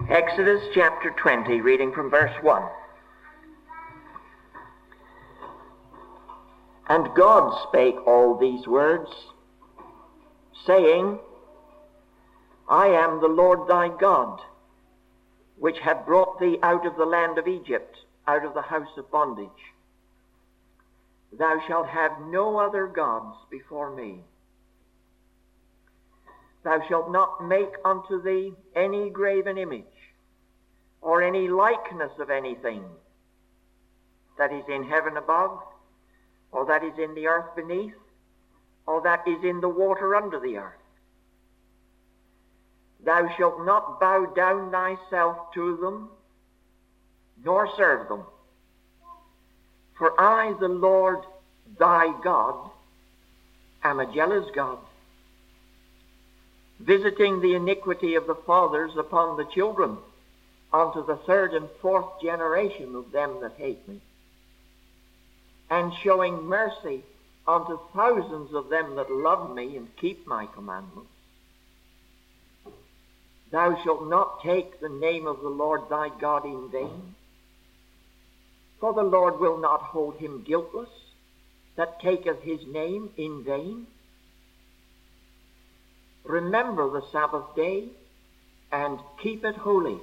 Exodus chapter 20, reading from verse 1. And God spake all these words, saying, I am the Lord thy God, which have brought thee out of the land of Egypt, out of the house of bondage. Thou shalt have no other gods before me. Thou shalt not make unto thee any graven image, or any likeness of anything that is in heaven above, or that is in the earth beneath, or that is in the water under the earth. Thou shalt not bow down thyself to them, nor serve them. For I, the Lord thy God, am a jealous God, visiting the iniquity of the fathers upon the children, unto the third and fourth generation of them that hate me, and showing mercy unto thousands of them that love me and keep my commandments. Thou shalt not take the name of the Lord thy God in vain, for the Lord will not hold him guiltless that taketh his name in vain. Remember the Sabbath day, and keep it holy.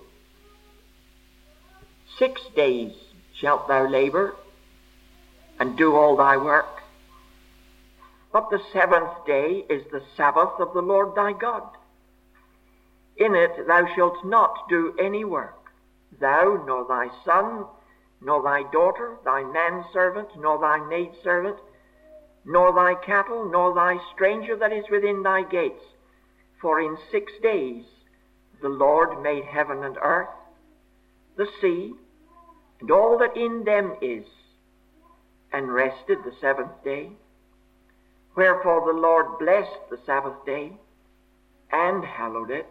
6 days shalt thou labor, and do all thy work. But the 7th day is the Sabbath of the Lord thy God. In it thou shalt not do any work, thou, nor thy son, nor thy daughter, thy manservant, nor thy maidservant, nor thy cattle, nor thy stranger that is within thy gates. For in 6 days the Lord made heaven and earth, the sea, and all that in them is, and rested the 7th day. Wherefore the Lord blessed the Sabbath day, and hallowed it.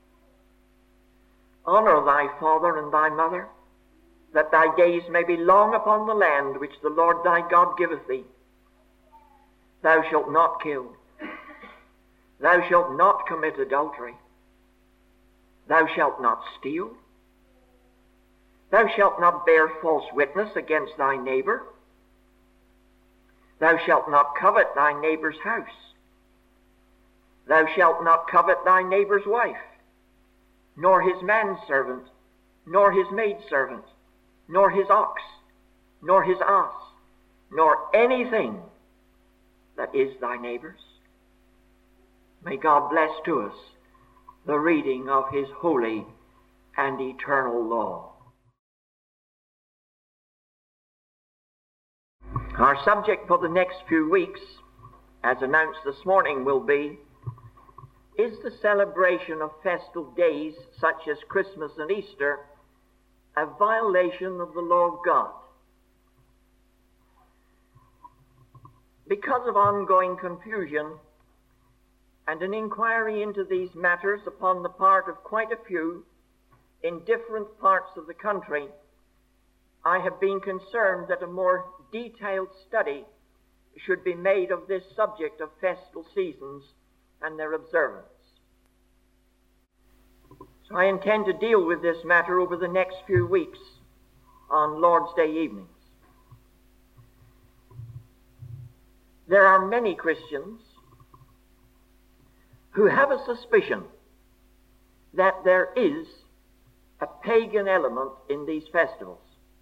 Honor thy father and thy mother, that thy days may be long upon the land which the Lord thy God giveth thee. Thou shalt not kill. Thou shalt not commit adultery. Thou shalt not steal. Thou shalt not bear false witness against thy neighbor. Thou shalt not covet thy neighbor's house. Thou shalt not covet thy neighbor's wife, nor his manservant, nor his maidservant, nor his ox, nor his ass, nor anything that is thy neighbor's. May God bless to us the reading of his holy and eternal law. Our subject for the next few weeks, as announced this morning, will be, is the celebration of festal days such as Christmas and Easter a violation of the law of God? Because of ongoing confusion and an inquiry into these matters upon the part of quite a few in different parts of the country, I have been concerned that a more detailed study should be made of this subject of festal seasons and their observance. So I intend to deal with this matter over the next few weeks on Lord's Day evenings. There are many Christians who have a suspicion that there is a pagan element in these festivals.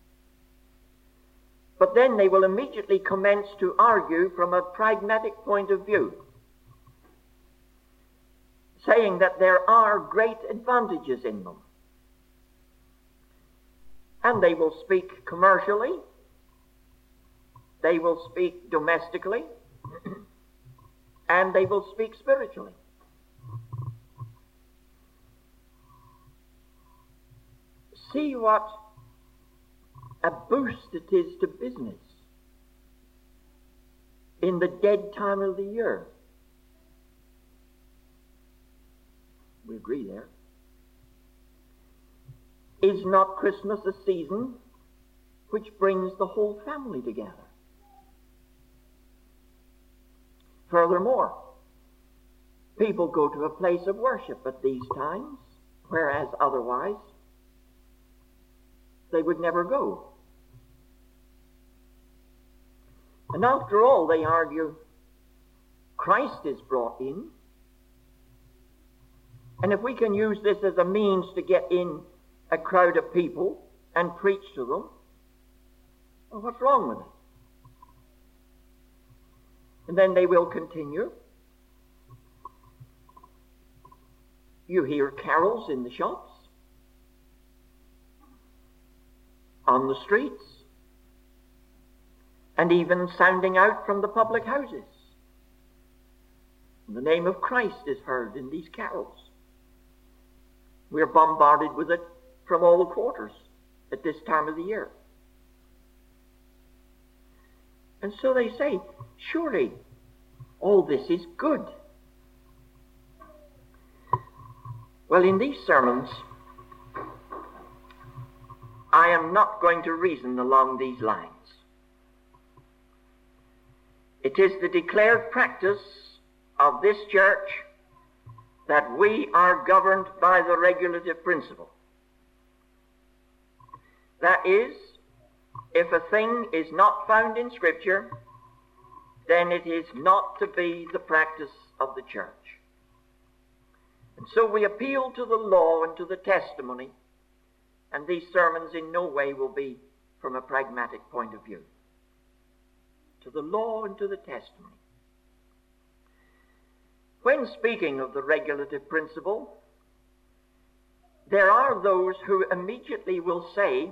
But then they will immediately commence to argue from a pragmatic point of view, saying that there are great advantages in them. And they will speak commercially, they will speak domestically, and they will speak spiritually. See what a boost it is to business in the dead time of the year. We agree there. Is not Christmas a season which brings the whole family together? Furthermore, people go to a place of worship at these times, whereas otherwise they would never go. And after all, they argue, Christ is brought in. And if we can use this as a means to get in a crowd of people and preach to them, well, what's wrong with it? And then they will continue. You hear carols in the shops, on the streets, and even sounding out from the public houses. The name of Christ is heard in these carols. We're bombarded with it from all the quarters at this time of the year. And so they say, surely all this is good. Well, in these sermons, I am not going to reason along these lines. It is the declared practice of this church that we are governed by the regulative principle. That is, if a thing is not found in Scripture, then it is not to be the practice of the church. And so we appeal to the law and to the testimony, and these sermons in no way will be from a pragmatic point of view. To the law and to the testimony. When speaking of the regulative principle, there are those who immediately will say,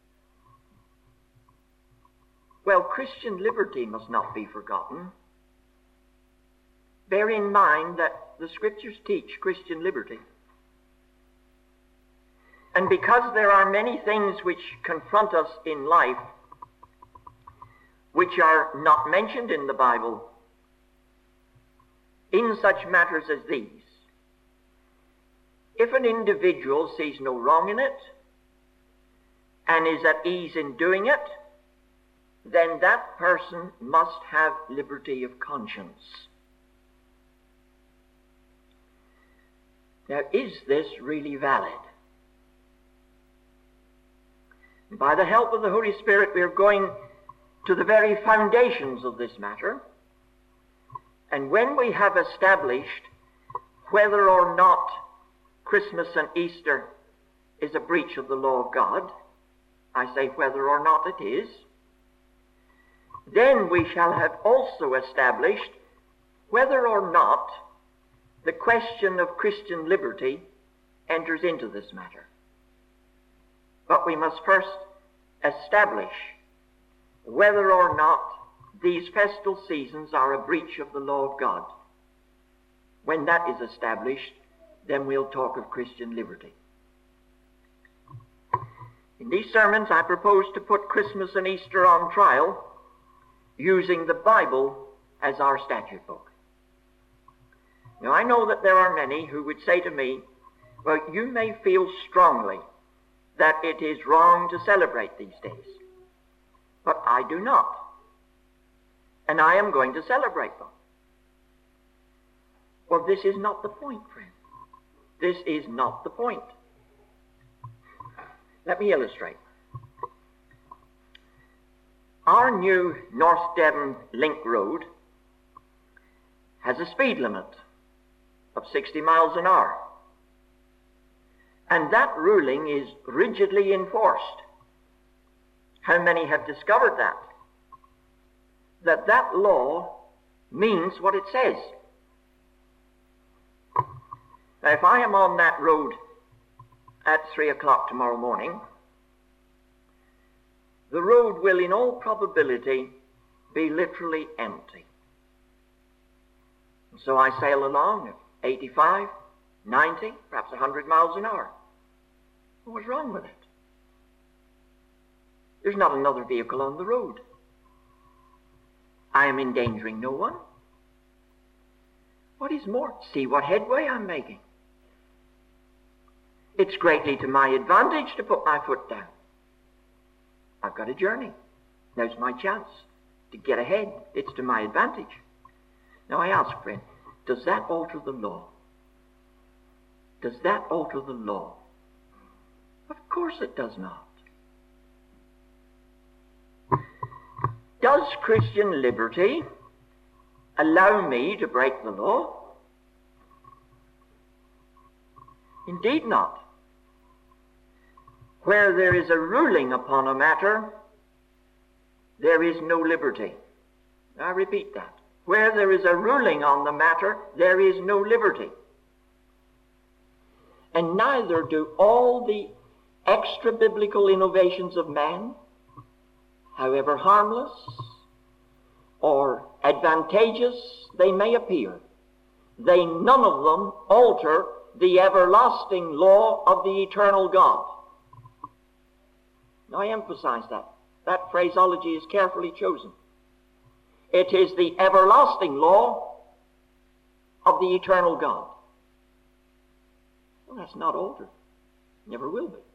well, Christian liberty must not be forgotten. Bear in mind that the Scriptures teach Christian liberty. And because there are many things which confront us in life which are not mentioned in the Bible, in such matters as these, if an individual sees no wrong in it and is at ease in doing it, then that person must have liberty of conscience. Now, is this really valid? By the help of the Holy Spirit, we are going to the very foundations of this matter. And when we have established whether or not Christmas and Easter is a breach of the law of God, I say whether or not it is, then we shall have also established whether or not the question of Christian liberty enters into this matter. But we must first establish whether or not these festal seasons are a breach of the law of God. When that is established, then we'll talk of Christian liberty. In these sermons, I propose to put Christmas and Easter on trial using the Bible as our statute book. Now, I know that there are many who would say to me, well, you may feel strongly that it is wrong to celebrate these days, but I do not. And I am going to celebrate them. Well, this is not the point, friend. This is not the point. Let me illustrate. Our new North Devon Link Road has a speed limit of 60 miles an hour. And that ruling is rigidly enforced. How many have discovered that? That law means what it says. Now, if I am on that road at 3 o'clock tomorrow morning, the road will in all probability be literally empty. And so I sail along at 85, 90, perhaps 100 miles an hour. What's wrong with it? There's not another vehicle on the road. I am endangering no one. What is more, see what headway I'm making. It's greatly to my advantage to put my foot down. I've got a journey. Now's my chance to get ahead. It's to my advantage. Now I ask, friend, does that alter the law? Does that alter the law? Of course it does not. Does Christian liberty allow me to break the law? Indeed not. Where there is a ruling upon a matter, there is no liberty. I repeat that. Where there is a ruling on the matter, there is no liberty. And neither do all the extra-biblical innovations of man, however harmless or advantageous they may appear, they none of them alter the everlasting law of the eternal God. Now I emphasize that. That phraseology is carefully chosen. It is the everlasting law of the eternal God. Well, that's not altered. Never will be.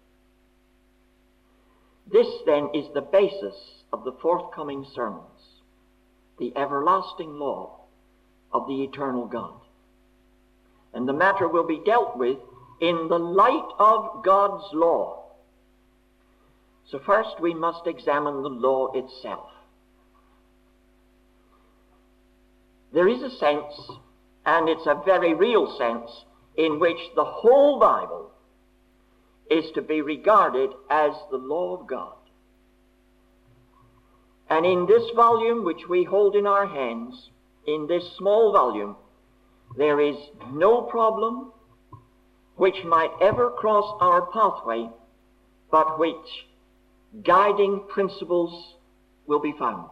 This, then, is the basis of the forthcoming sermons. The everlasting law of the eternal God. And the matter will be dealt with in the light of God's law. So first we must examine the law itself. There is a sense, and it's a very real sense, in which the whole Bible is to be regarded as the law of God. And in this volume which we hold in our hands, in this small volume, there is no problem which might ever cross our pathway, but which guiding principles will be found.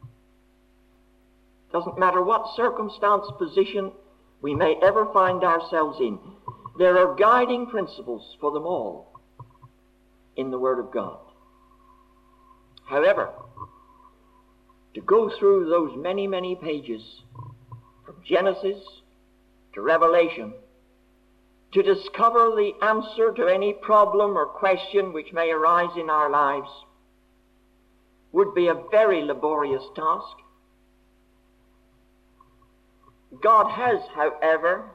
Doesn't matter what circumstance, position we may ever find ourselves in, there are guiding principles for them all in the Word of God. However, to go through those many, many pages from Genesis to Revelation, to discover the answer to any problem or question which may arise in our lives, would be a very laborious task. God has, however,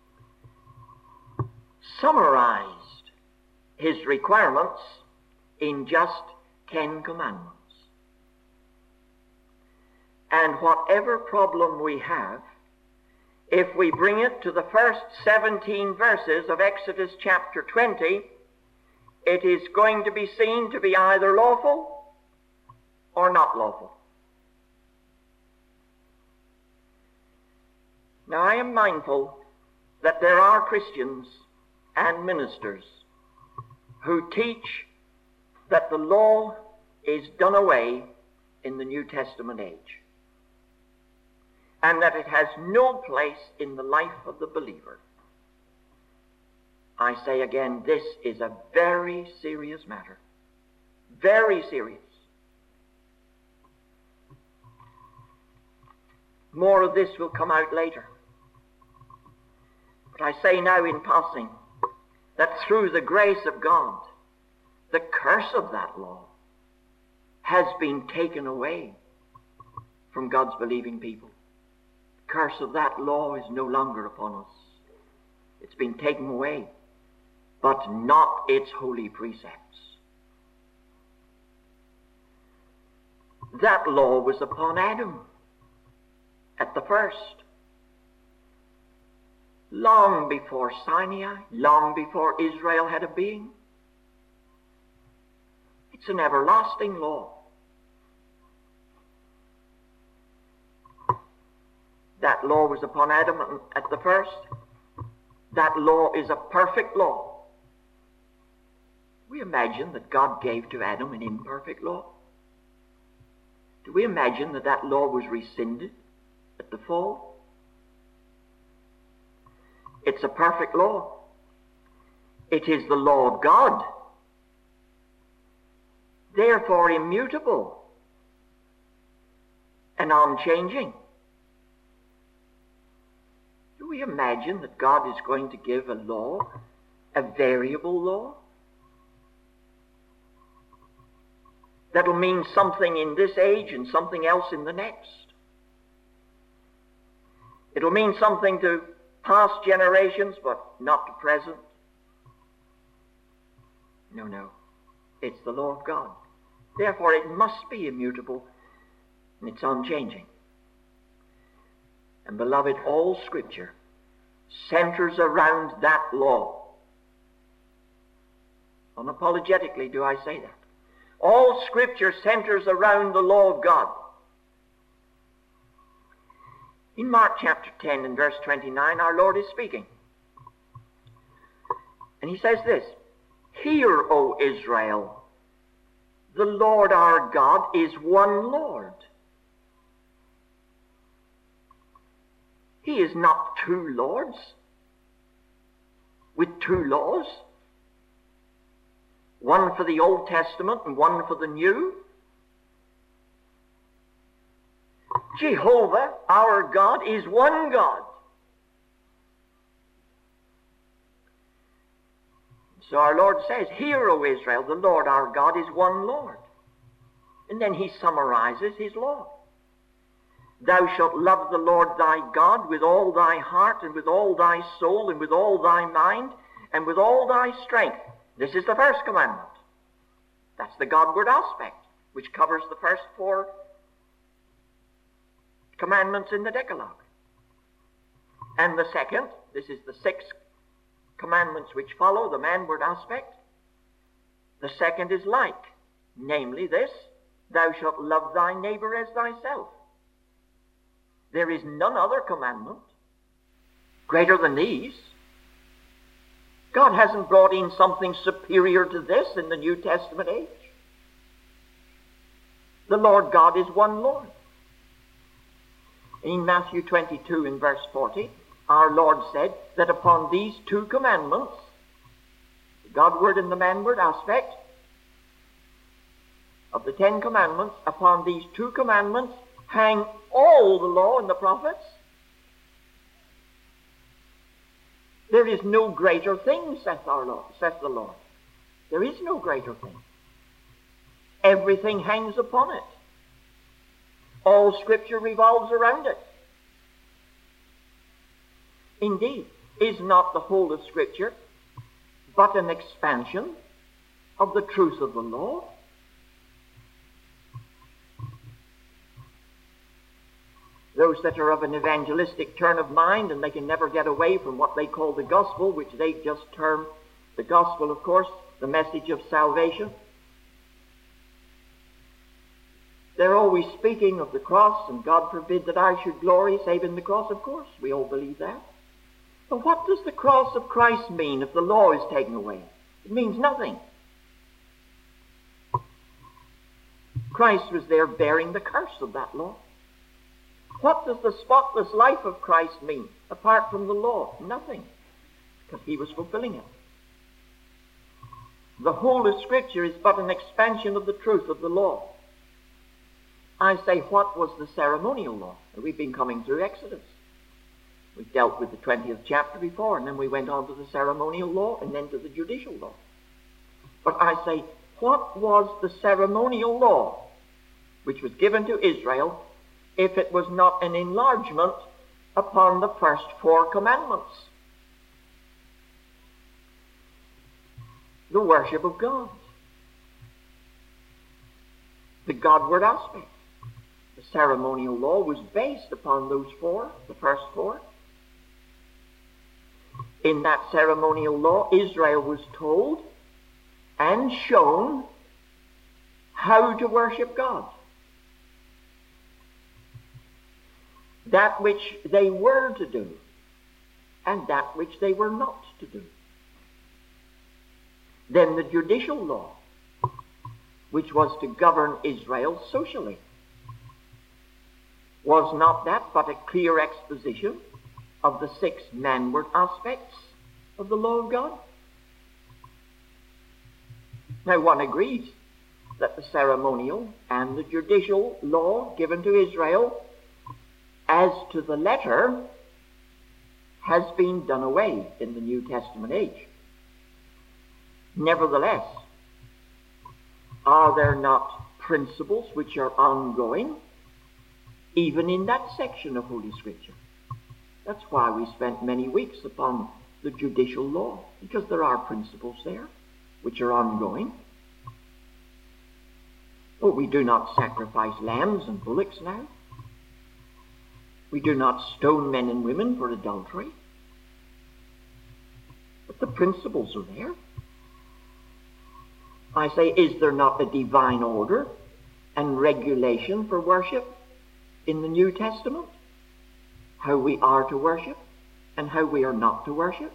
summarized his requirements in just 10 commandments. And whatever problem we have, if we bring it to the first 17 verses of Exodus chapter 20, it is going to be seen to be either lawful or not lawful. Now I am mindful that there are Christians and ministers who teach that the law is done away in the New Testament age, and that it has no place in the life of the believer. I say again, this is a very serious matter. Very serious. More of this will come out later. But I say now in passing that through the grace of God, the curse of that law has been taken away from God's believing people. The curse of that law is no longer upon us. It's been taken away, but not its holy precepts. That law was upon Adam at the first. Long before Sinai, long before Israel had a being. It's an everlasting law. That law was upon Adam at the first. That law is a perfect law. We imagine that God gave to Adam an imperfect law. Do we imagine that that law was rescinded at the fall? It's a perfect law. It is the law of God. Therefore immutable and unchanging. Do we imagine that God is going to give a law, a variable law? That'll mean something in this age and something else in the next. It'll mean something to past generations, but not to present. No. It's the law of God. Therefore, it must be immutable. And it's unchanging. And beloved, all Scripture centers around that law. Unapologetically do I say that. All Scripture centers around the law of God. In Mark chapter 10 and verse 29, our Lord is speaking. And he says this, "Hear, O Israel, the Lord our God is one Lord." He is not two lords with two laws, one for the Old Testament and one for the New. Jehovah, our God, is one God. So our Lord says, "Hear, O Israel, the Lord our God is one Lord." And then he summarizes his law. "Thou shalt love the Lord thy God with all thy heart and with all thy soul and with all thy mind and with all thy strength." This is the first commandment. That's the Godward aspect, which covers the first 4 commandments in the Decalogue. And the second, this is the 6 commandments which follow, the manward aspect. The second is like, namely this, "Thou shalt love thy neighbor as thyself." There is none other commandment greater than these. God hasn't brought in something superior to this in the New Testament age. The Lord God is one Lord. In Matthew 22 in verse 40, our Lord said that upon these 2 commandments, the Godward and the manward aspect of the 10 commandments, upon these 2 commandments hang all the law and the prophets. There is no greater thing, saith the Lord. There is no greater thing. Everything hangs upon it. All Scripture revolves around it. Indeed, is not the whole of Scripture but an expansion of the truth of the law? Those that are of an evangelistic turn of mind, and they can never get away from what they call the gospel, which they just term the gospel, of course, the message of salvation. They're always speaking of the cross, and God forbid that I should glory save in the cross. Of course, we all believe that. But what does the cross of Christ mean if the law is taken away? It means nothing. Christ was there bearing the curse of that law. What does the spotless life of Christ mean apart from the law? Nothing, because he was fulfilling it. The whole of Scripture is but an expansion of the truth of the law. I say, what was the ceremonial law? We've been coming through Exodus. We dealt with the 20th chapter before, and then we went on to the ceremonial law and then to the judicial law. But I say, what was the ceremonial law which was given to Israel if it was not an enlargement upon the first 4 commandments? The worship of God. The Godward aspect. The ceremonial law was based upon those 4, the first 4. In that ceremonial law, Israel was told and shown how to worship God. That which they were to do and that which they were not to do. Then the judicial law, which was to govern Israel socially. Was not that but a clear exposition of the 6 manward aspects of the law of God? Now one agrees that the ceremonial and the judicial law given to Israel as to the letter has been done away in the New Testament age. Nevertheless, are there not principles which are ongoing even in that section of Holy Scripture? That's why we spent many weeks upon the judicial law, because there are principles there which are ongoing. But we do not sacrifice lambs and bullocks now. We do not stone men and women for adultery. But the principles are there. I say, is there not a divine order and regulation for worship in the New Testament? How we are to worship and how we are not to worship?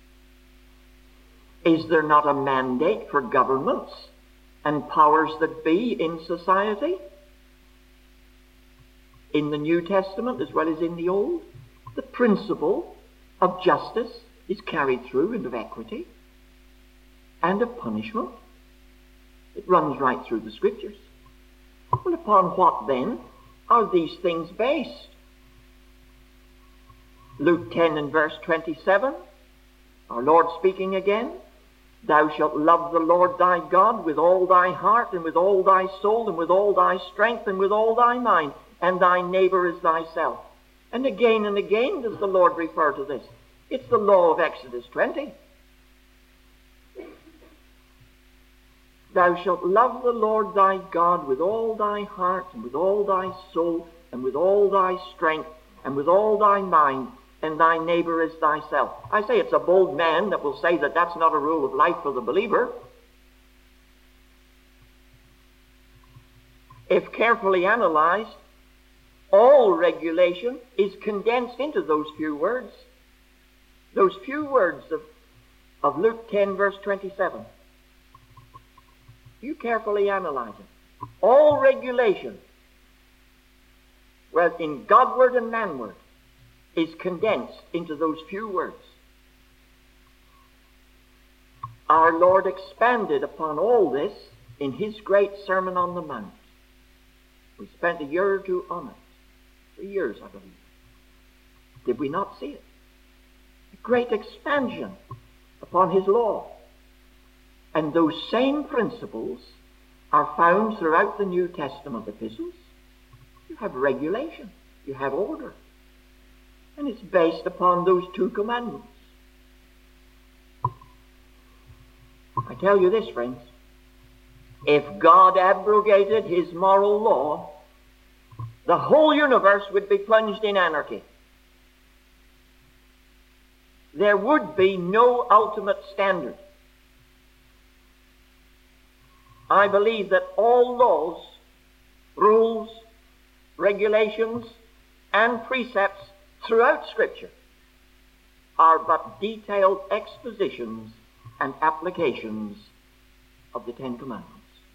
Is there not a mandate for governments and powers that be in society? In the New Testament as well as in the Old, the principle of justice is carried through, and of equity and of punishment. It runs right through the Scriptures. Well, upon what then are these things based? Luke 10 and verse 27, our Lord speaking again, "Thou shalt love the Lord thy God with all thy heart and with all thy soul and with all thy strength and with all thy mind, and thy neighbor as thyself." And again does the Lord refer to this. It's the law of Exodus 20. "Thou shalt love the Lord thy God with all thy heart and with all thy soul and with all thy strength and with all thy mind, and thy neighbor as thyself." I say it's a bold man that will say that that's not a rule of life for the believer. If carefully analyzed, all regulation is condensed into those few words. Those few words of Luke 10 verse 27. You carefully analyze it. All regulation, well, in Godward and manward, is condensed into those few words. Our Lord expanded upon all this in his great Sermon on the Mount. We spent a year or two on it. 3 years, I believe. Did we not see it? A great expansion upon his law. And those same principles are found throughout the New Testament epistles. You have regulation. You have order. And it's based upon those two commandments. I tell you this, friends. If God abrogated his moral law, the whole universe would be plunged in anarchy. There would be no ultimate standard. I believe that all laws, rules, regulations, and precepts throughout Scripture are but detailed expositions and applications of the Ten Commandments.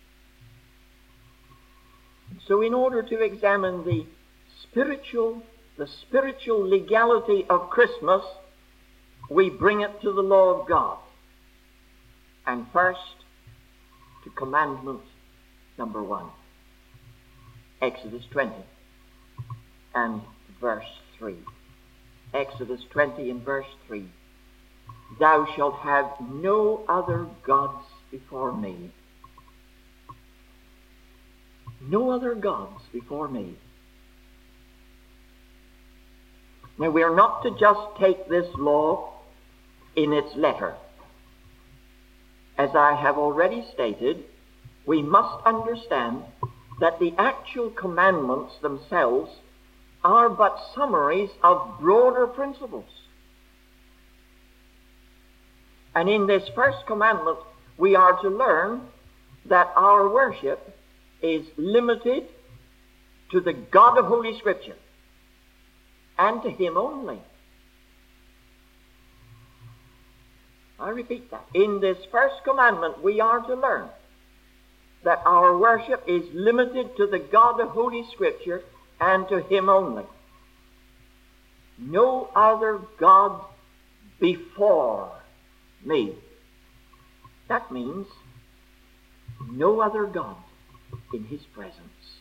So in order to examine the spiritual legality of Christmas, we bring it to the law of God. And first, to commandment number 1. Exodus 20 and verse 3. Exodus 20 and verse 3. "Thou shalt have no other gods before me." No other gods before me. Now, we are not to just take this law in its letter. As I have already stated, we must understand that the actual commandments themselves are but summaries of broader principles. And in this first commandment, we are to learn that our worship is limited to the God of Holy Scripture and to him only. I repeat that. In this first commandment, we are to learn that our worship is limited to the God of Holy Scripture and to him only. No other God before me. That means no other God in his presence.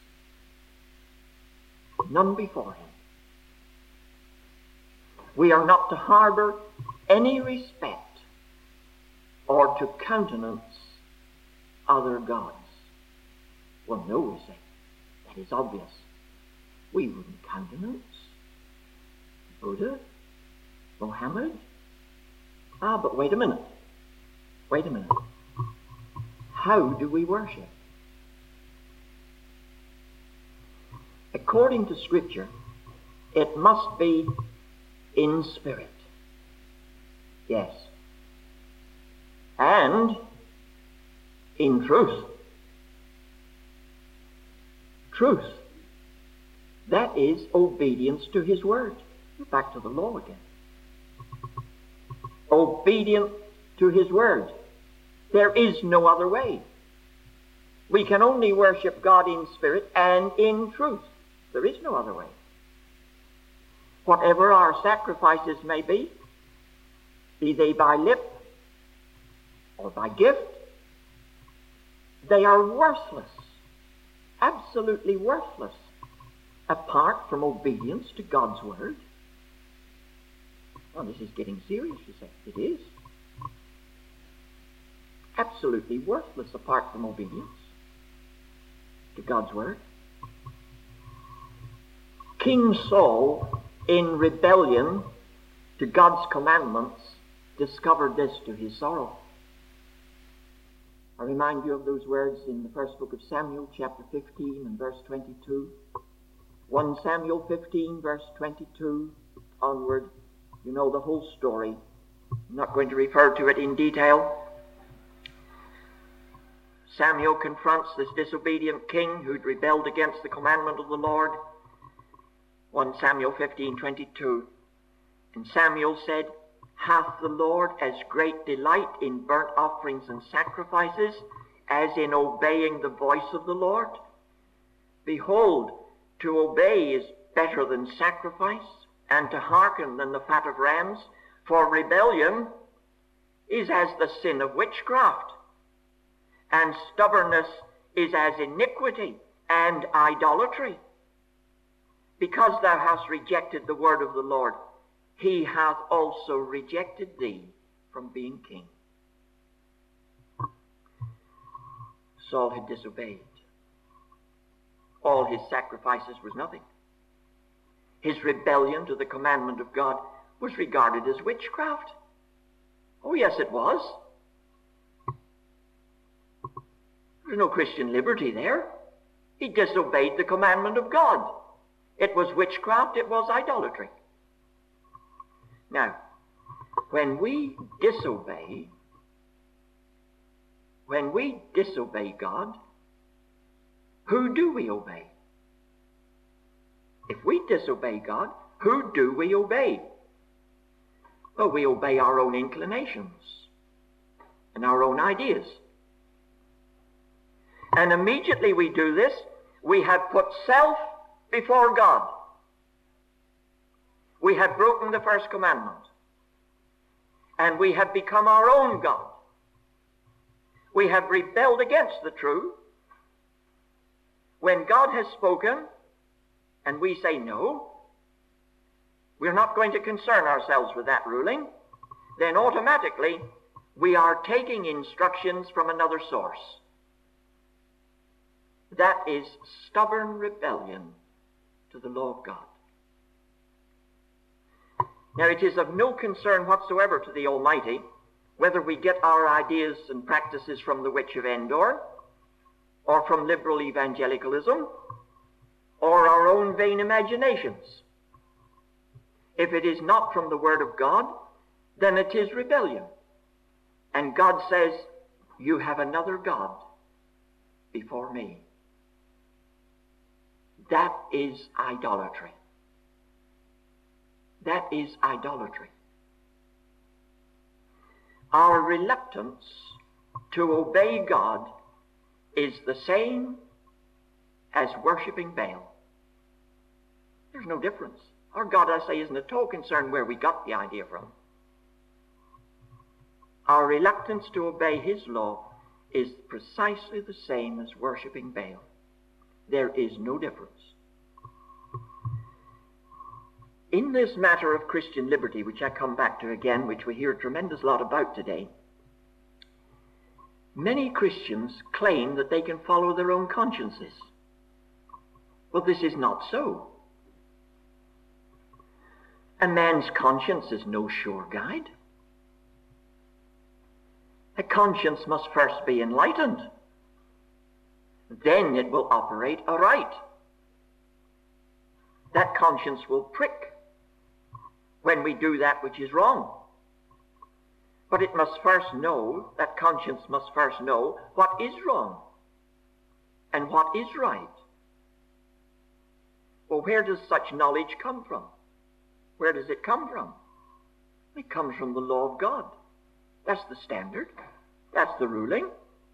None before him. We are not to harbor any respect or to countenance other gods. Well, no, we say. That is obvious. We wouldn't countenance Buddha, Mohammed. But wait a minute. Wait a minute. How do we worship? according to Scripture, it must be in spirit. Yes. And in truth. Truth. That is obedience to his word. Back to the law again. Obedient to his word. There is no other way. We can only worship God in spirit and in truth. There is no other way. Whatever our sacrifices may be they by lip or by gift, they are worthless, absolutely worthless, apart from obedience to God's word. Well, this is getting serious, you say. It is. Absolutely worthless apart from obedience to God's word. King Saul, in rebellion to God's commandments, discovered this to his sorrow. I remind you of those words in the first book of Samuel, chapter 15 and verse 22. 1 Samuel 15, verse 22 onward. You know the whole story. I'm not going to refer to it in detail. Samuel confronts this disobedient king who'd rebelled against the commandment of the Lord. 1 Samuel 15:22. And Samuel said, "Hath the Lord as great delight in burnt offerings and sacrifices as in obeying the voice of the Lord? Behold, to obey is better than sacrifice, and to hearken than the fat of rams, for rebellion is as the sin of witchcraft, and stubbornness is as iniquity and idolatry. Because thou hast rejected the word of the Lord, he hath also rejected thee from being king." Saul had disobeyed. All his sacrifices was nothing. His rebellion to the commandment of God was regarded as witchcraft. Oh, yes, it was. There's no Christian liberty there. He disobeyed the commandment of God. It was witchcraft, it was idolatry. Now, when we disobey God, who do we obey? If we disobey God, who do we obey? Well, we obey our own inclinations and our own ideas. And immediately we do this, we have put self before God. We have broken the first commandment. And we have become our own God. We have rebelled against the truth. When God has spoken, and we say no, we're not going to concern ourselves with that ruling, then automatically we are taking instructions from another source. That is stubborn rebellion to the law of God. Now, it is of no concern whatsoever to the Almighty whether we get our ideas and practices from the Witch of Endor, or from liberal evangelicalism, or our own vain imaginations. If it is not from the Word of God, then it is rebellion. And God says, "You have another God before me." That is idolatry. That is idolatry. Our reluctance to obey God is the same as worshiping Baal. There's no difference. Our God, I say, isn't at all concerned where we got the idea from. Our reluctance to obey his law is precisely the same as worshiping Baal. There is no difference. In this matter of Christian liberty, which I come back to again, which we hear a tremendous lot about today, many Christians claim that they can follow their own consciences. Well, this is not so. A man's conscience is no sure guide. A conscience must first be enlightened. Then it will operate aright. that conscience will prick when we do that which is wrong. But it must first know, that conscience must first know what is wrong and what is right. Well, where does such knowledge come from? Where does it come from? It comes from the law of God. That's the standard. That's the ruling.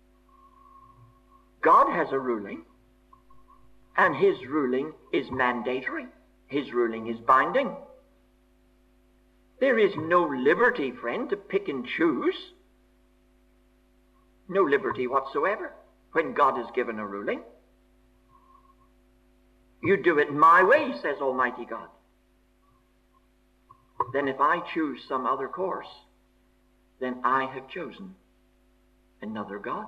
God has a ruling, and his ruling is mandatory. His ruling is binding. There is no liberty, friend, to pick and choose. No liberty whatsoever when God has given a ruling. You do it my way, says Almighty God. Then if I choose some other course, then I have chosen another God.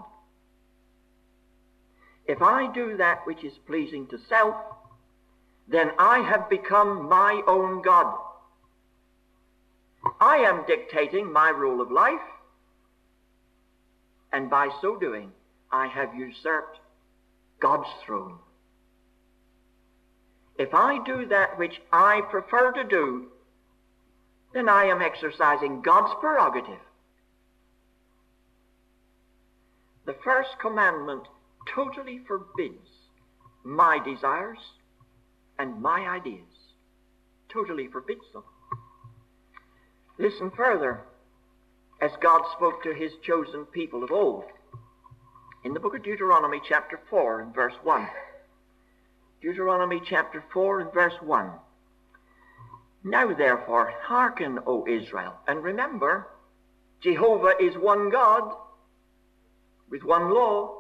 If I do that which is pleasing to self, then I have become my own God. I am dictating my rule of life, and by so doing, I have usurped God's throne. If I do that which I prefer to do, then I am exercising God's prerogative. The first commandment totally forbids my desires and my ideas. Totally forbids them. Listen further, as God spoke to his chosen people of old. In the book of Deuteronomy chapter 4 and verse 1. Deuteronomy chapter 4 and verse 1. Now therefore hearken, O Israel, and remember, Jehovah is one God, with one law.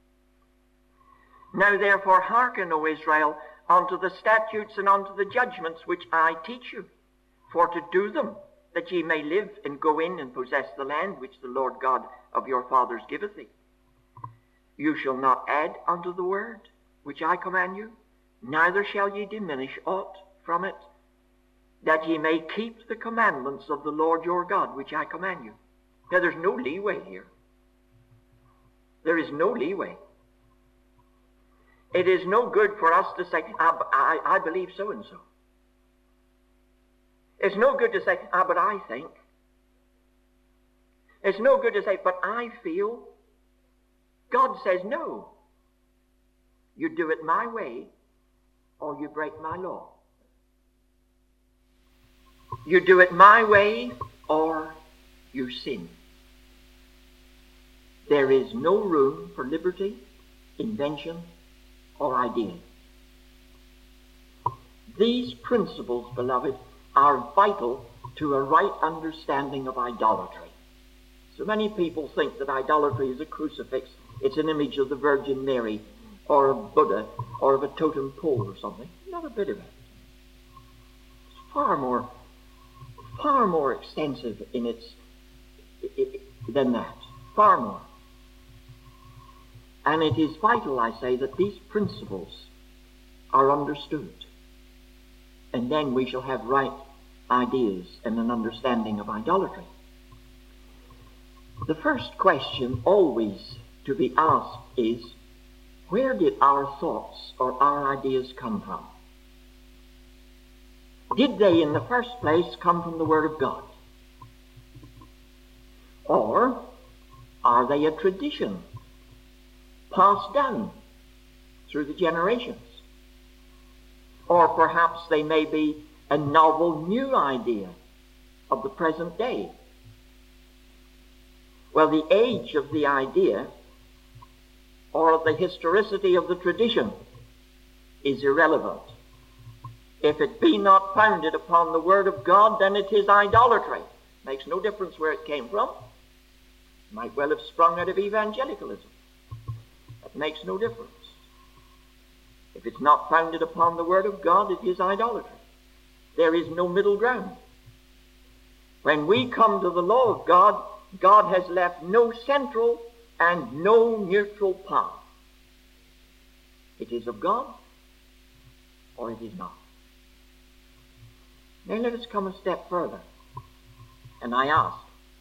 Now therefore hearken, O Israel, unto the statutes and unto the judgments which I teach you, for to do them, that ye may live and go in and possess the land which the Lord God of your fathers giveth thee. You shall not add unto the word which I command you, neither shall ye diminish aught from it, that ye may keep the commandments of the Lord your God, which I command you. Now there's no leeway here. There is no leeway. It is no good for us to say, I believe so and so. It's no good to say, but I think. It's no good to say, but I feel. God says no. You do it my way, or you break my law. You do it my way, or you sin. There is no room for liberty, invention, or idea. These principles, beloved, are vital to a right understanding of idolatry. So many people think that idolatry is a crucifix. It's an image of the Virgin Mary, or of Buddha, or of a totem pole or something. Not a bit of it. It's far more extensive in its than that. Far more. And it is vital, I say, that these principles are understood. And then we shall have right ideas and an understanding of idolatry. The first question always to be asked is, where did our thoughts or our ideas come from? Did they, in the first place, come from the Word of God? Or are they a tradition passed down through the generations? Or perhaps they may be a novel new idea of the present day. Well, the age of the idea or of the historicity of the tradition is irrelevant. If it be not founded upon the Word of God, then it is idolatry. Makes no difference where it came from. It might well have sprung out of evangelicalism. That makes no difference. If it's not founded upon the Word of God, it is idolatry. There is no middle ground. When we come to the law of God, God has left no central and no neutral path. It is of God, or it is not. Now let us come a step further. And I ask,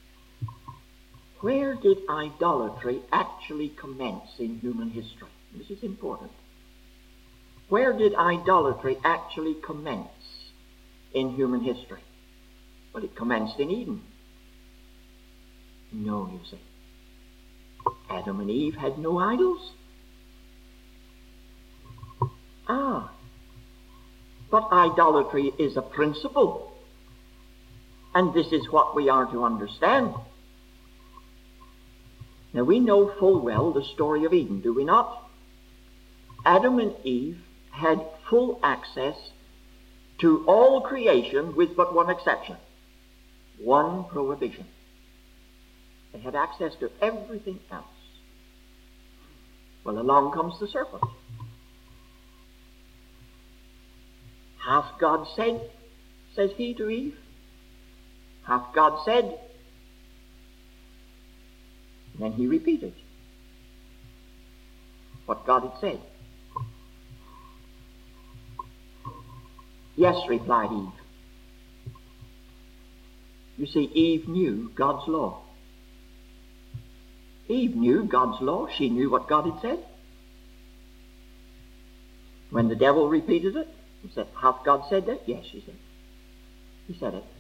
where did idolatry actually commence in human history? This is important. Where did idolatry actually commence in human history? Well, it commenced in Eden. No, you see. Adam and Eve had no idols. But idolatry is a principle. And this is what we are to understand. Now, we know full well the story of Eden, do we not? Adam and Eve had full access to all creation with but one exception, one prohibition. They had access to everything else. Well, along comes the serpent. Hath God said, says he to Eve? Hath God said? Then he repeated what God had said. Yes, replied Eve. You see, Eve knew God's law. Eve knew God's law. She knew what God had said. When the devil repeated it, he said, hath God said that? Yes, she said. He said it.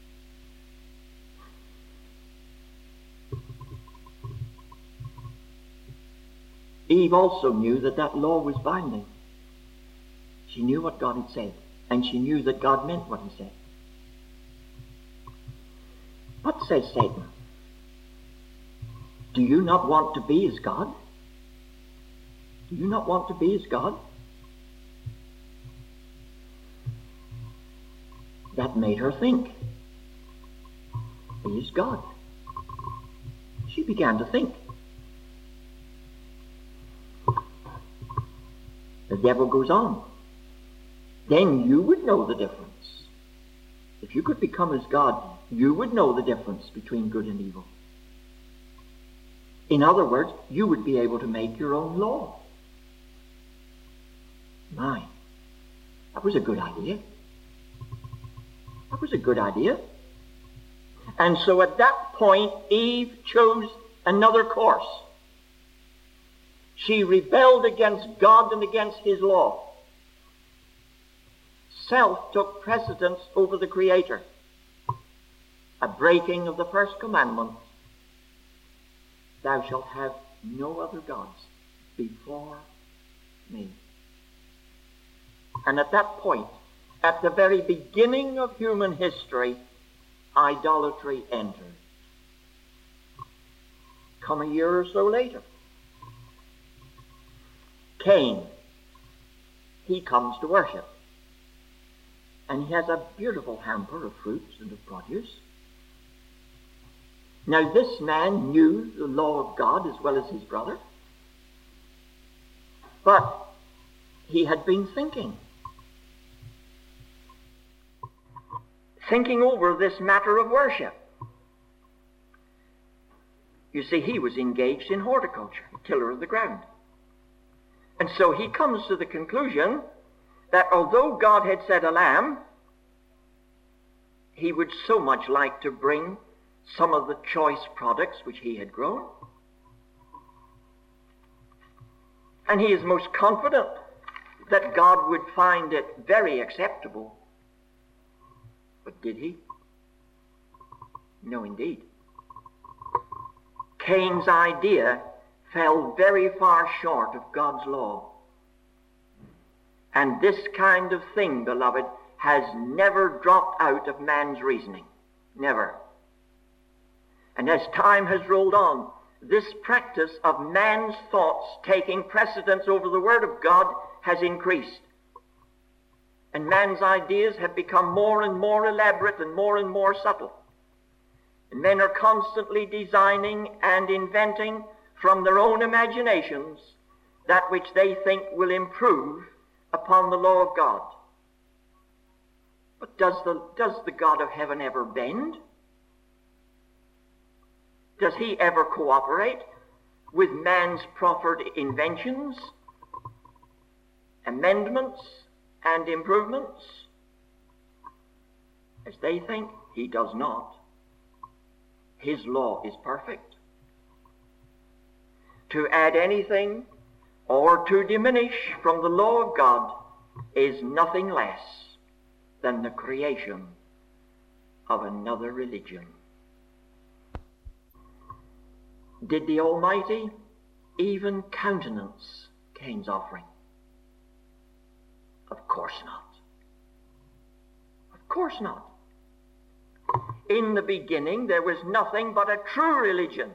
Eve also knew that that law was binding. She knew what God had said, and she knew that God meant what he said. What says Satan? Do you not want to be as God? Do you not want to be as God? That made her think. He is God. She began to think. The devil goes on. Then you would know the difference. If you could become as God, you would know the difference between good and evil. In other words, you would be able to make your own law. My, that was a good idea. That was a good idea. And so at that point, Eve chose another course. She rebelled against God and against his law. Self took precedence over the Creator. A breaking of the first commandment. Thou shalt have no other gods before me. And at that point, at the very beginning of human history, idolatry entered. Come a year or so later, Cain, he comes to worship. And he has a beautiful hamper of fruits and of produce. Now this man knew the law of God as well as his brother. But he had been thinking over this matter of worship. You see, he was engaged in horticulture, a tiller of the ground. And so he comes to the conclusion that although God had said a lamb, he would so much like to bring some of the choice products which he had grown. And he is most confident that God would find it very acceptable. But did he? No, indeed. Cain's idea fell very far short of God's law. And this kind of thing, beloved, has never dropped out of man's reasoning. Never. And as time has rolled on, this practice of man's thoughts taking precedence over the Word of God has increased. And man's ideas have become more and more elaborate and more subtle. And men are constantly designing and inventing from their own imaginations that which they think will improve upon the law of God. But does the God of heaven ever bend? Does he ever cooperate with man's proffered inventions, amendments, and improvements? As they think, he does not. His law is perfect. To add anything or to diminish from the law of God is nothing less than the creation of another religion. Did the Almighty even countenance Cain's offering? Of course not. Of course not. In the beginning there was nothing but a true religion.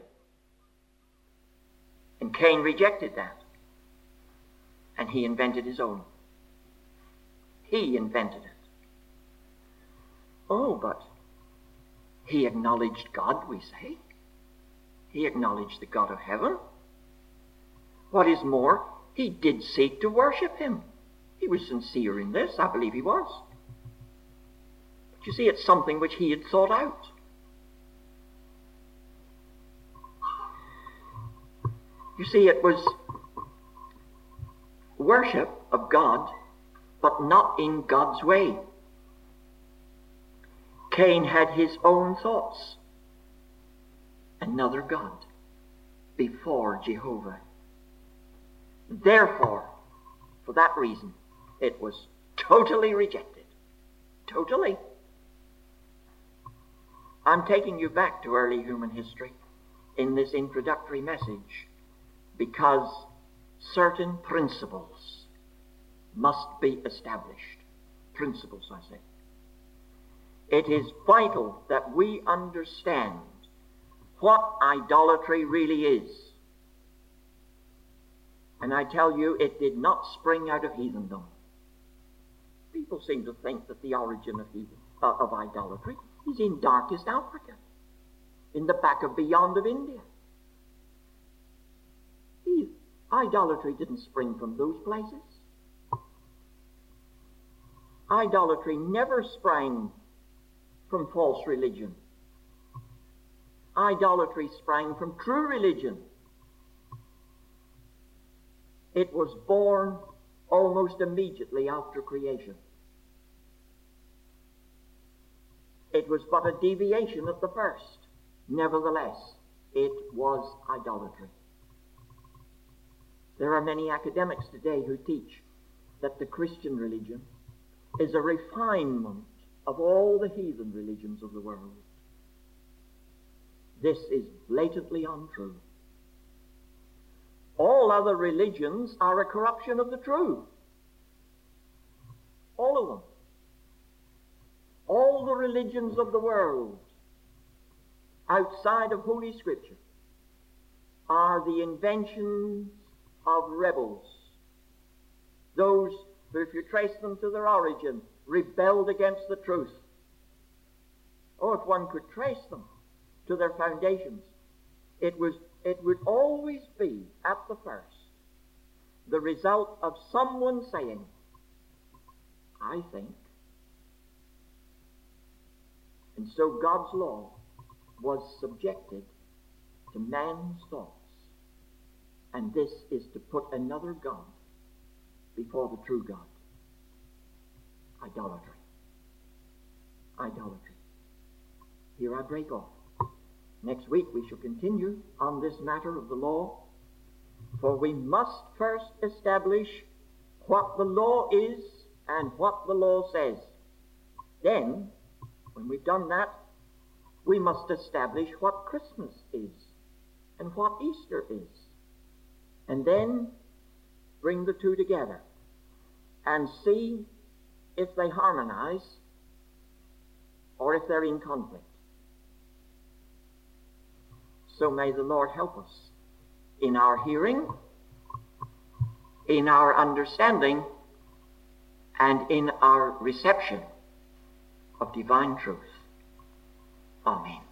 And Cain rejected that. And he invented his own. He invented it. Oh, but he acknowledged God, we say. He acknowledged the God of heaven. What is more, he did seek to worship him. He was sincere in this. I believe he was. But you see, it's something which he had thought out. You see, it was worship of God, but not in God's way. Cain had his own thoughts. Another God before Jehovah. Therefore, for that reason, it was totally rejected. Totally. I'm taking you back to early human history in this introductory message because certain principles must be established. Principles, I say. It is vital that we understand what idolatry really is. And I tell you, it did not spring out of heathendom. People seem to think that the origin of idolatry is in darkest Africa, in the back of beyond of India. Idolatry didn't spring from those places. Idolatry never sprang from false religion. Idolatry sprang from true religion. It was born almost immediately after creation. It was but a deviation of the first. Nevertheless, it was idolatry. There are many academics today who teach that the Christian religion is a refinement of all the heathen religions of the world. This is blatantly untrue. All other religions are a corruption of the true. All of them. All the religions of the world outside of Holy Scripture are the inventions of rebels. Those who, if you trace them to their origin, rebelled against the truth. Oh, if one could trace them to their foundations, it would always be, at the first, the result of someone saying, I think. And so God's law was subjected to man's thoughts. And this is to put another God before the true God. Idolatry. Idolatry. Here I break off. Next week we shall continue on this matter of the law, for we must first establish what the law is and what the law says. Then, when we've done that, we must establish what Christmas is and what Easter is. And then bring the two together and see if they harmonize or if they're in conflict. So may the Lord help us in our hearing, in our understanding, and in our reception of divine truth. Amen.